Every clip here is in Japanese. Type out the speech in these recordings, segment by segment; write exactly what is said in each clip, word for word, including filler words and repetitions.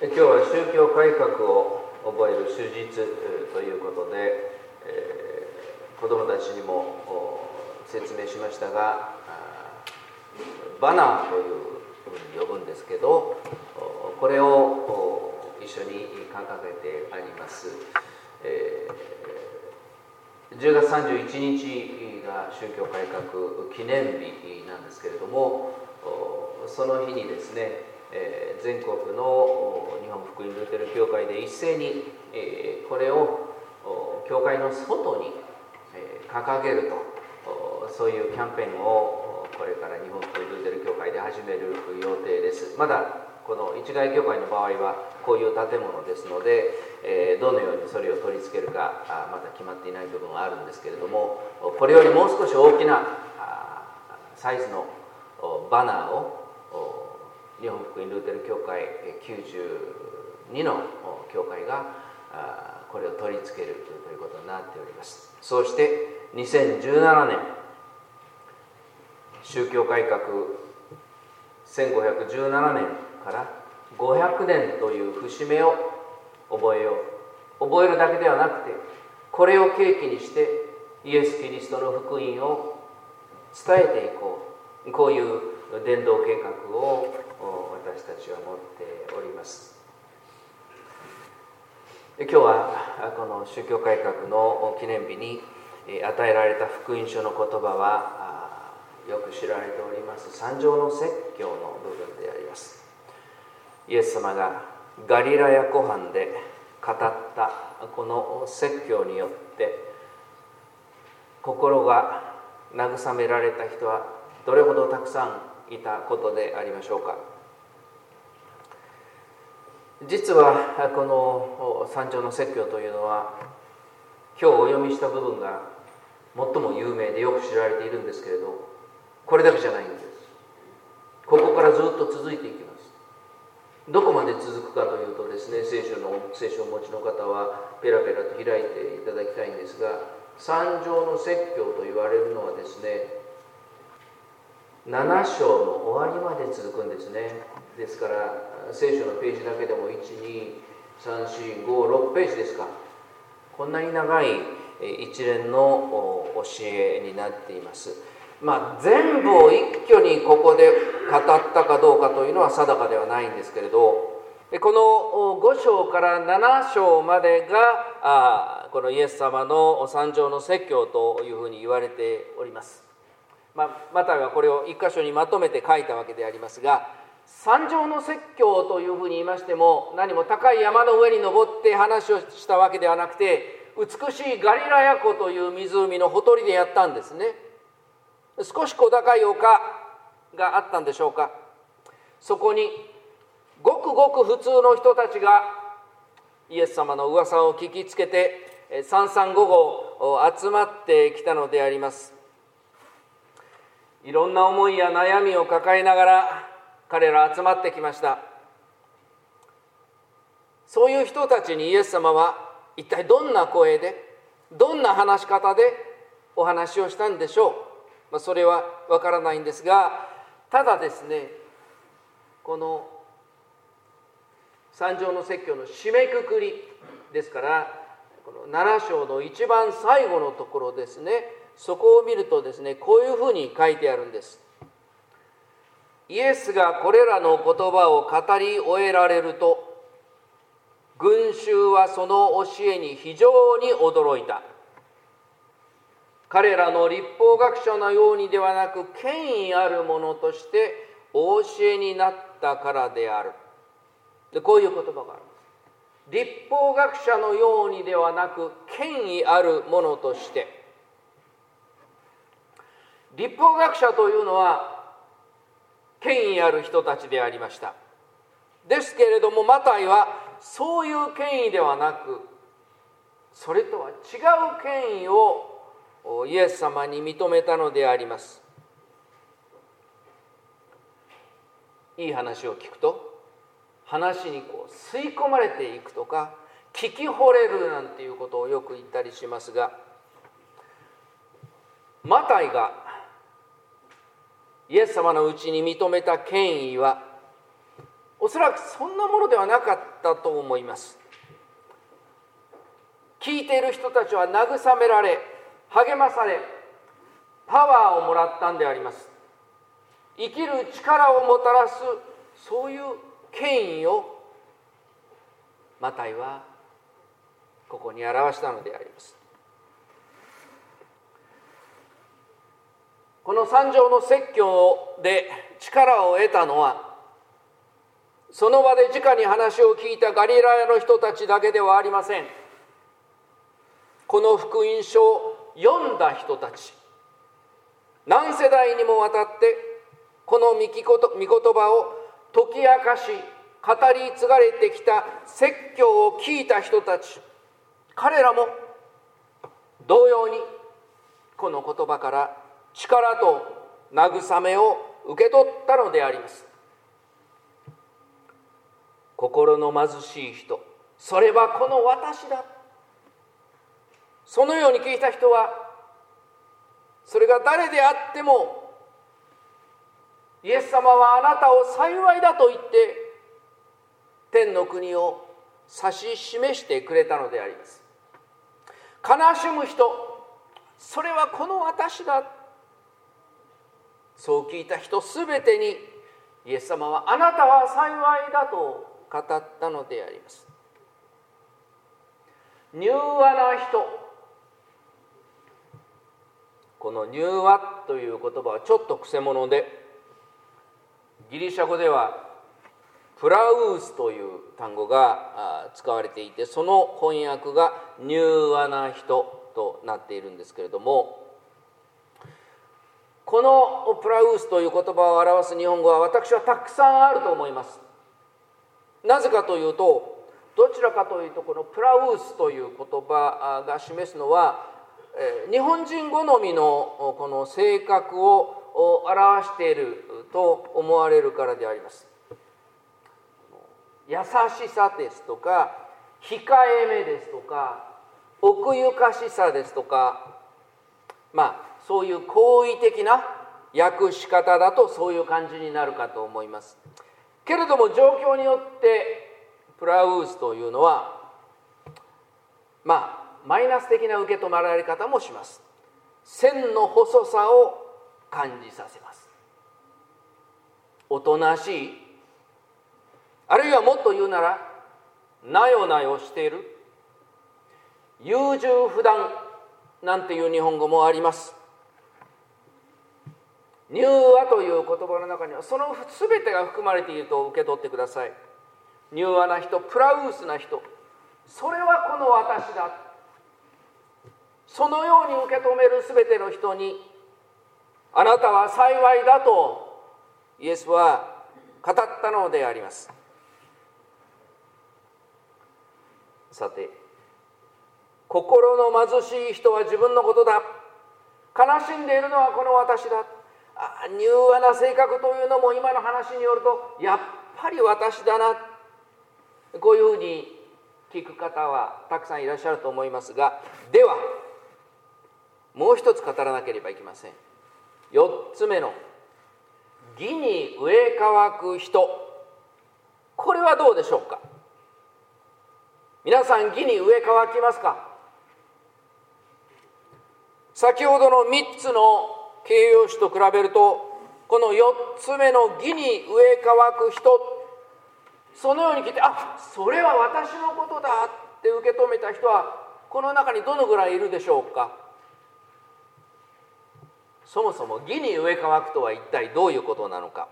今日は宗教改革を覚える主日ということで、えー、子どもたちにも説明しましたが、バナーというふうに呼ぶんですけど、これを一緒に掲げてあります。えー、じゅうがつさんじゅういちにちが宗教改革記念日なんですけれども、その日にですね、全国の日本福音ルーテル教会で一斉にこれを教会の外に掲げると、そういうキャンペーンをこれから日本福音ルーテル教会で始める予定です。まだこの一概教会の場合はこういう建物ですので、どのようにそれを取り付けるかまだ決まっていない部分はあるんですけれども、これよりもう少し大きなサイズのバナーを日本福音ルーテル教会きゅうじゅうにの教会がこれを取り付けるということになっております。そうしてにせんじゅうななねん宗教改革せんごひゃくじゅうななねんからごひゃくねんという節目を覚えよう。覚えるだけではなくて、これを契機にしてイエス・キリストの福音を伝えていこう。こういう伝道計画を私たちは持っております。今日はこの宗教改革の記念日に与えられた福音書の言葉はよく知られております三条の説教の部分であります。イエス様がガリラヤ湖畔で語ったこの説教によって心が慰められた人はどれほどたくさんいたことでありましょうか。実はこの三条の説教というのは今日お読みした部分が最も有名でよく知られているんですけれど、これだけじゃないんです。ここからずっと続いていきます。どこまで続くかというとですね、聖書の聖書をお持ちの方はペラペラと開いていただきたいんですが、三条の説教と言われるのはですね、なな章の終わりまで続くんですね。ですから聖書のページだけでもいち、に、さん、よん、ご、ろくページですか。こんなに長い一連の教えになっています。まあ全部を一挙にここで語ったかどうかというのは定かではないんですけれど、このご章からなな章までがこのイエス様の三条の説教というふうに言われております。まあ、マタイはこれを一箇所にまとめて書いたわけでありますが、三条の説教というふうに言いましても、何も高い山の上に登って話をしたわけではなくて、美しいガリラヤ湖という湖のほとりでやったんですね。少し小高い丘があったんでしょうか。そこにごくごく普通の人たちがイエス様の噂を聞きつけて三三五五集まってきたのであります。いろんな思いや悩みを抱えながら彼ら集まってきました。そういう人たちにイエス様は一体どんな声で、どんな話し方でお話をしたんでしょう。まあ、それはわからないんですが、ただですね、この三条の説教の締めくくりですから、このなな章の一番最後のところですね、そこを見るとですね、こういうふうに書いてあるんです。イエスがこれらの言葉を語り終えられると、群衆はその教えに非常に驚いた。彼らの立法学者のようにではなく、権威あるものとしてお教えになったからである。で、こういう言葉があるんです。立法学者のようにではなく、権威あるものとして。立法学者というのは権威ある人たちでありました。ですけれどもマタイはそういう権威ではなく、それとは違う権威をイエス様に認めたのであります。いい話を聞くと話にこう吸い込まれていくとか、聞き惚れるなんていうことをよく言ったりしますが、マタイがイエス様のうちに認めた権威は、 おそらくそんなものではなかったと思います。聞いている人たちは慰められ、励まされ、パワーをもらったんであります。生きる力をもたらす、そういう権威をマタイはここに表したのであります。この三条の説教で力を得たのは、その場で直に話を聞いたガリラヤの人たちだけではありません。この福音書を読んだ人たち、何世代にもわたってこの御言葉を解き明かし語り継がれてきた説教を聞いた人たち、彼らも同様にこの言葉から力と慰めを受け取ったのであります。心の貧しい人、それはこの私だ。そのように聞いた人は、それが誰であっても、イエス様はあなたを幸いだと言って天の国を指し示してくれたのであります。悲しむ人、それはこの私だ。そう聞いた人すべてにイエス様はあなたは幸いだと語ったのであります。柔和な人、この柔和という言葉はちょっとくせ者で、ギリシャ語ではプラウースという単語が使われていて、その翻訳が柔和な人となっているんですけれども、このプラウースという言葉を表す日本語は私はたくさんあると思います。なぜかというと、どちらかというとこのプラウースという言葉が示すのは、日本人好みのこの性格を表していると思われるからであります。優しさですとか、控えめですとか、奥ゆかしさですとか、まあそういう好意的な訳し方だとそういう感じになるかと思います。けれども状況によってプラウースというのはまあマイナス的な受け止められ方もします。線の細さを感じさせます。おとなしい、あるいはもっと言うならなよなよしている、優柔不断なんていう日本語もあります。柔和という言葉の中にはその全てが含まれていると受け取ってください。柔和な人、プラウースな人、それはこの私だ。そのように受け止める全ての人にあなたは幸いだとイエスは語ったのであります。さて、心の貧しい人は自分のことだ、悲しんでいるのはこの私だ、あ、柔和な性格というのも今の話によるとやっぱり私だな、こういうふうに聞く方はたくさんいらっしゃると思いますが、ではもう一つ語らなければいけません。四つ目の義に植え乾く人、これはどうでしょうか。皆さん義に植え乾きますか。先ほどの三つの形容詞と比べると、この四つ目の義に植え乾く人、そのように聞いて、あ、それは私のことだって受け止めた人はこの中にどのぐらいいるでしょうか。そもそも義に植え乾くとは一体どういうことなのか。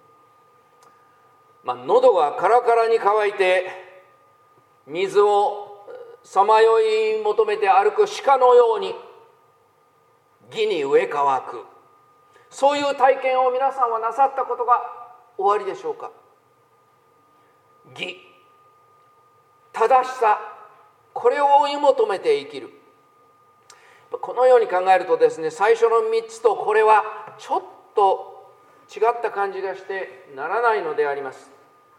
まあ、喉がカラカラに乾いて水をさまよい求めて歩く鹿のように義に植え乾く、そういう体験を皆さんはなさったことがおありでしょうか。義、正しさ、これを追い求めて生きる。このように考えるとですね、最初のみっつとこれはちょっと違った感じがしてならないのであります。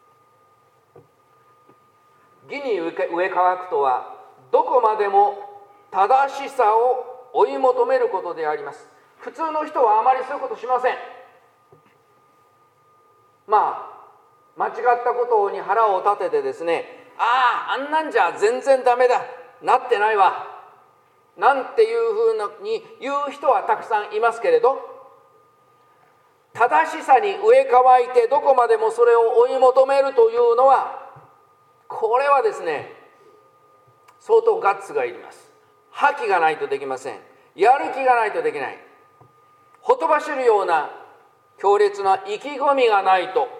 義に植え乾くとは、どこまでも正しさを追い求めることであります。普通の人はあまりそういうことしません。まあ間違ったことに腹を立ててですね、ああ、あんなんじゃ全然ダメだ、なってないわ、なんていうふうに言う人はたくさんいますけれど、正しさに植え替えてどこまでもそれを追い求めるというのは、これはですね、相当ガッツがいります。覇気がないとできません。やる気がないとできない。ほとばしるような強烈な意気込みがないと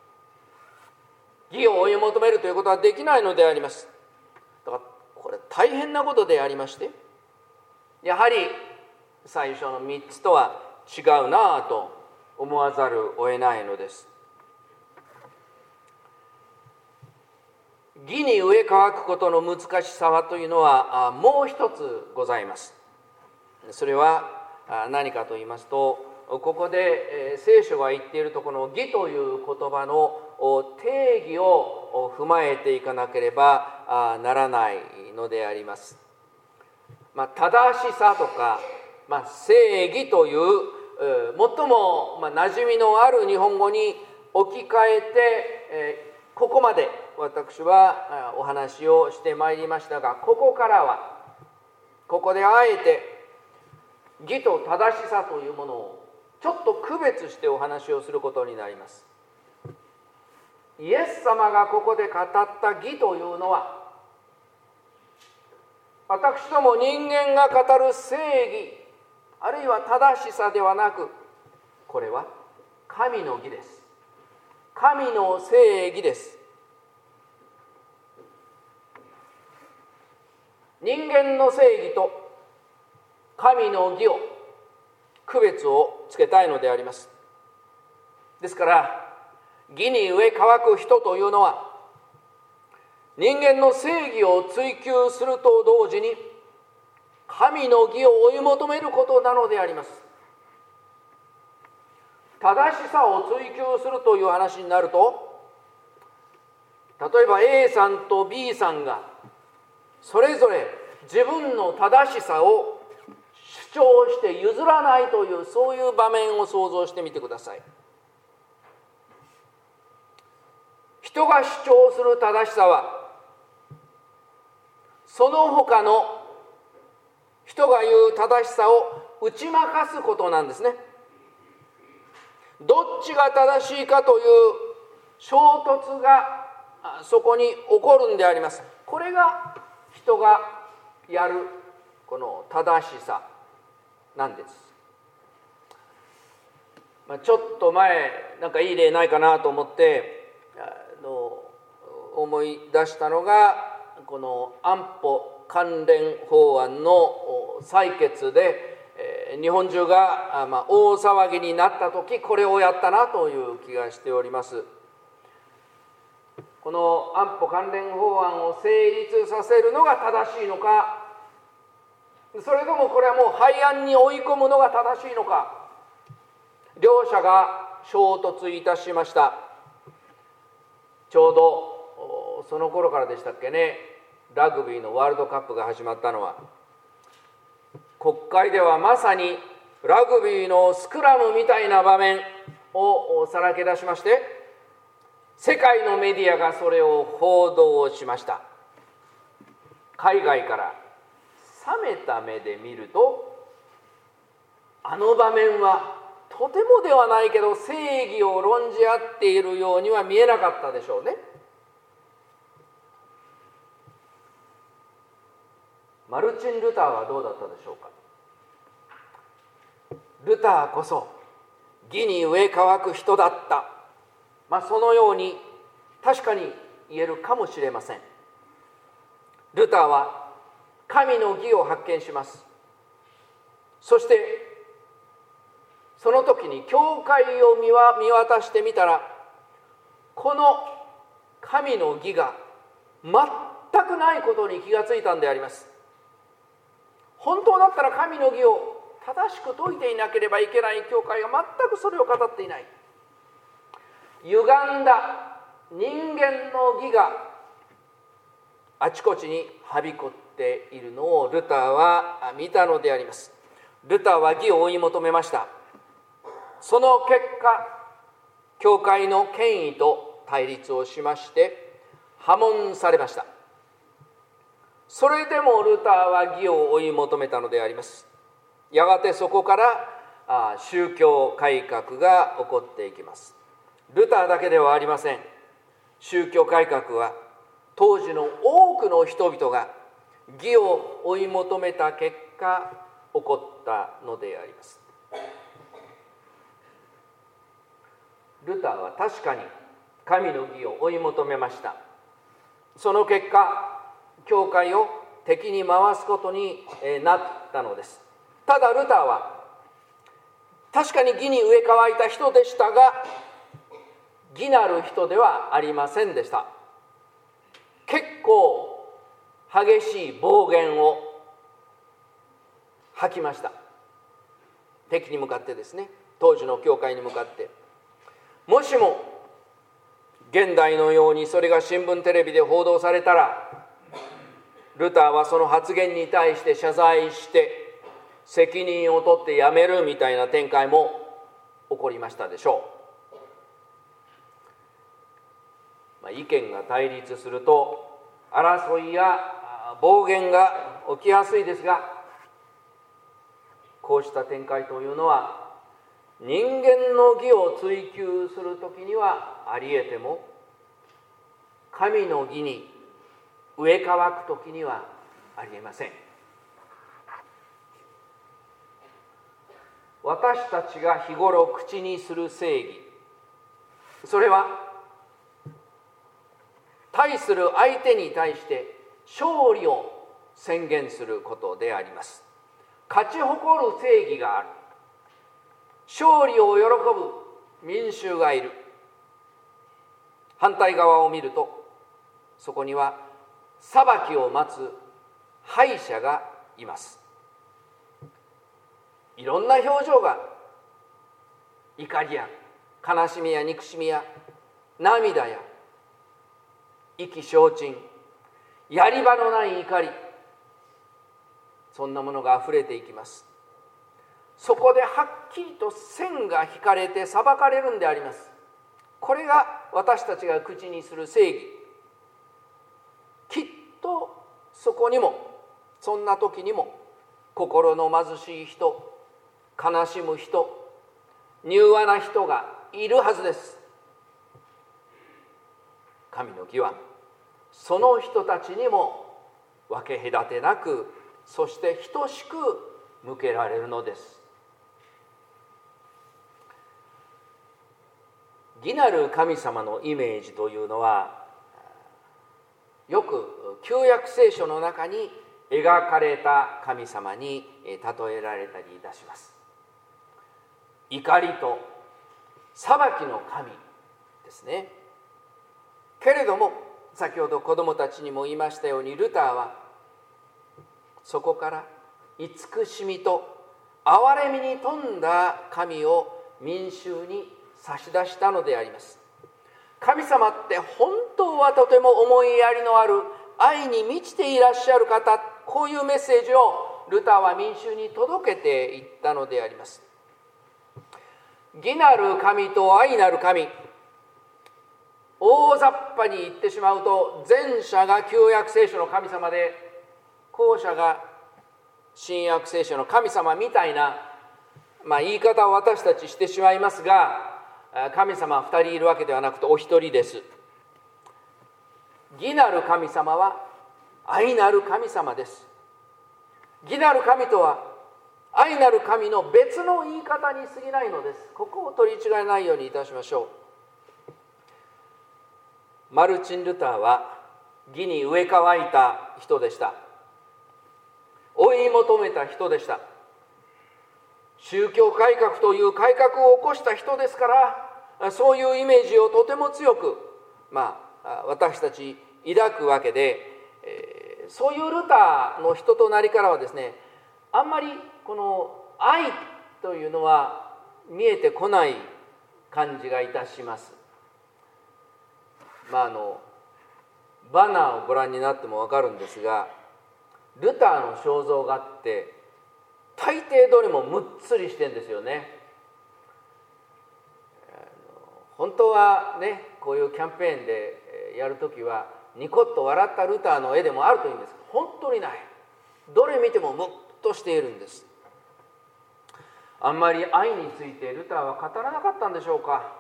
義を追い求めるということはできないのであります。だからこれ大変なことでありまして、やはり最初のみっつとは違うなぁと思わざるを得ないのです。義に植え乾くことの難しさはというのはもう一つございます。それは何かと言いますと、ここで聖書が言っているところの義という言葉の定義を踏まえていかなければならないのであります。まあ、正しさとか、まあ、正義という最も馴染みのある日本語に置き換えて、ここまで私はお話をしてまいりましたが、ここからはここであえて義と正しさというものをちょっと区別してお話をすることになります。イエス様がここで語った義というのは、私ども人間が語る正義あるいは正しさではなく、これは神の義です。神の正義です。人間の正義と神の義を区別をつけたいのであります。ですから義に植え乾く人というのは、人間の正義を追求すると同時に神の義を追い求めることなのであります。正しさを追求するという話になると、例えば A さんと B さんがそれぞれ自分の正しさを主張して譲らないという、そういう場面を想像してみてください。人が主張する正しさは、その他の人が言う正しさを打ち負かすことなんですね。どっちが正しいかという衝突がそこに起こるんであります。これが人がやるこの正しさなんです。まあ、ちょっと前なんかいい例ないかなと思ってあの思い出したのが、この安保関連法案の採決で、えー、日本中が、まあ、大騒ぎになった時、これをやったなという気がしております。この安保関連法案を成立させるのが正しいのか、それともこれはもう廃案に追い込むのが正しいのか、両者が衝突いたしました。ちょうどその頃からでしたっけね、ラグビーのワールドカップが始まったのは。国会ではまさにラグビーのスクラムみたいな場面をさらけ出しまして、世界のメディアがそれを報道しました。海外から冷めた目で見ると、あの場面はとてもではないけど正義を論じ合っているようには見えなかったでしょうね。マルチン・ルターはどうだったでしょうか。ルターこそ義に植え乾く人だった、まあ、そのように確かに言えるかもしれません。ルターは神の義を発見します。そしてその時に教会を見渡してみたら、この神の義が全くないことに気がついたんであります。本当だったら神の義を正しく説いていなければいけない教会が全くそれを語っていない。歪んだ人間の義があちこちにはびこっているのをルターは見たのであります。ルターは義を追い求めました。その結果、教会の権威とと対立をしまして破門されました。それでもルターは義を追い求めたのであります。やがてそこから宗教改革が起こっていきます。ルターだけではありません。宗教改革は当時の多くの人々が義を追い求めた結果起こったのであります。ルターは確かに神の義を追い求めました。その結果、教会を敵に回すことになったのです。ただルターは確かに義に植え替えた人でしたが、義なる人ではありませんでした。結構激しい暴言を吐きました。敵に向かってですね、当時の教会に向かって。もしも現代のようにそれが新聞テレビで報道されたら、ルターはその発言に対して謝罪して責任を取ってやめるみたいな展開も起こりましたでしょう。まあ、意見が対立すると争いや暴言が起きやすいですが、こうした展開というのは人間の義を追求するときにはありえても、神の義に植え替わくときにはありえません。私たちが日頃口にする正義、それは対する相手に対して勝利を宣言することであります。勝ち誇る正義がある。勝利を喜ぶ民衆がいる。反対側を見ると、そこには裁きを待つ敗者がいます。いろんな表情が、怒りや悲しみや憎しみや涙や意気消沈、やり場のない怒り、そんなものがあふれていきます。そこではっきりと線が引かれて裁かれるんであります。これが私たちが口にする正義。きっとそこにも、そんな時にも心の貧しい人、悲しむ人、柔和な人がいるはずです。神の義はその人たちにも分け隔てなく、そして等しく向けられるのです。義なる神様のイメージというのは、よく旧約聖書の中に描かれた神様に例えられたりいたします。怒りと裁きの神ですね。けれども、先ほど子どもたちにも言いましたように、ルターはそこから慈しみと憐れみに富んだ神を民衆に差し出したのであります。神様って本当はとても思いやりのある、愛に満ちていらっしゃる方、こういうメッセージをルターは民衆に届けていったのであります。義なる神と愛なる神、大雑把に言ってしまうと、前者が旧約聖書の神様で、後者が新約聖書の神様みたいな、まあ、言い方を私たちしてしまいますが、神様は二人いるわけではなくてお一人です。義なる神様は愛なる神様です。義なる神とは愛なる神の別の言い方に過ぎないのです。ここを取り違えないようにいたしましょう。マルチン・ルターは義に植え替えた人でした。追い求めた人でした。宗教改革という改革を起こした人ですから、そういうイメージをとても強く、まあ、私たち抱くわけで、えー、そういうルターの人となりからはですね、あんまりこの愛というのは見えてこない感じがいたします。まああのバナーをご覧になっても分かるんですが、ルターの肖像画って大抵どれもむっつりしてんですよね。本当はね、 こういうキャンペーンでやるときはニコッと笑ったルターの絵でもあるというんですが、本当にない。どれ見てもムッとしているんです。あんまり愛についてルターは語らなかったんでしょうか。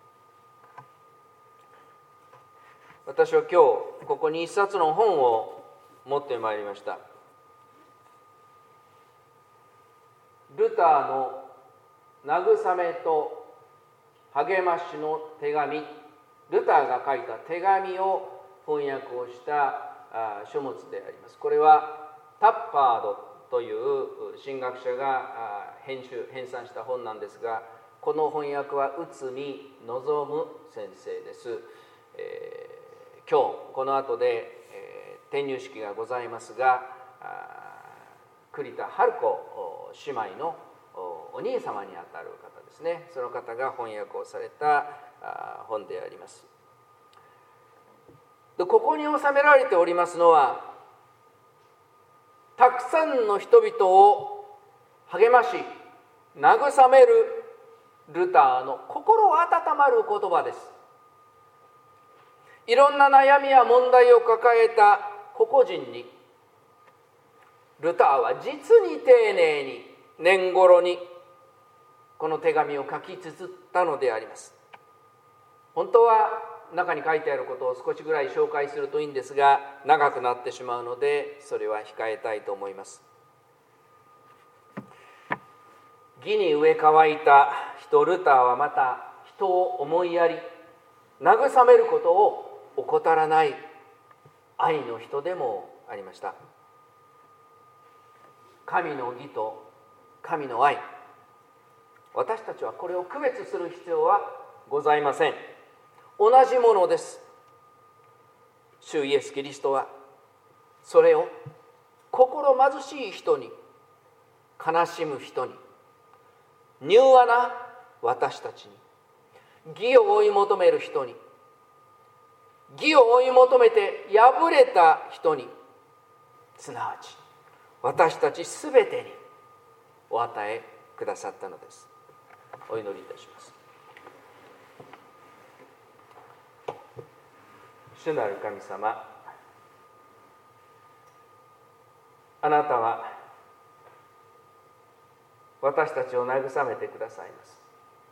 私は今日ここに一冊の本を持ってまいりました。ルターの慰めと励ましの手紙、ルターが書いた手紙を翻訳をした書物であります。これはタッパードという神学者が編集編纂した本なんですが、この翻訳は内海望先生です。えー、今日この後で、えー、転入式がございますが、栗田春子姉妹のお兄様にあたる方ですね。その方が翻訳をされた本であります。で、ここに収められておりますのは、たくさんの人々を励まし慰めるルターの心温まる言葉です。いろんな悩みや問題を抱えた個々人にルターは実に丁寧に年頃にこの手紙を書き綴ったのであります。本当は中に書いてあることを少しぐらい紹介するといいんですが、長くなってしまうのでそれは控えたいと思います。義に植え乾いた人ルターはまた人を思いやり慰めることを怠らない愛の人でもありました。神の義と神の愛、私たちはこれを区別する必要はございません。同じものです。主イエス・キリストはそれを心貧しい人に、悲しむ人に、柔和な私たちに、義を追い求める人に、義を追い求めて敗れた人に、すなわち私たちすべてにお与えくださったのです。お祈りいたします。主なる神様、あなたは私たちを慰めてくださいます。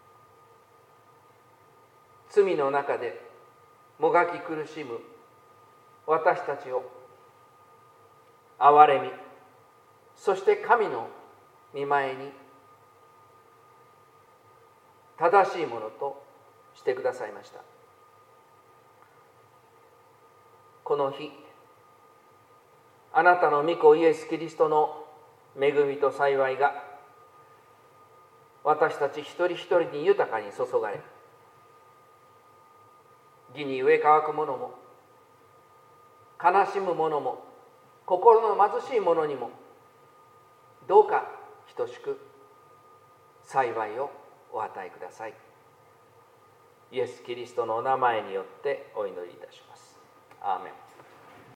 罪の中でもがき苦しむ私たちを憐れみ、そして神の御前に正しいものとしてくださいました。この日、あなたの御子イエス・キリストの恵みと幸いが私たち一人一人に豊かに注がれ、義に植え乾く者も悲しむ者も心の貧しい者にもどうか等しく幸いをお与えください。イエス・キリストのお名前によってお祈りいたします。アーメン。